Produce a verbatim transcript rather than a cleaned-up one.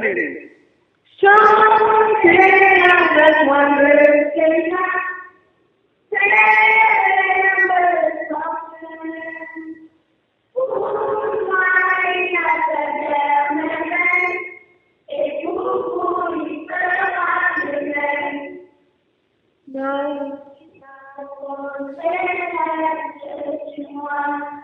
it. Someday I was wondering, can I remember something? Who might not have done it? Who is the no, no one that I just want.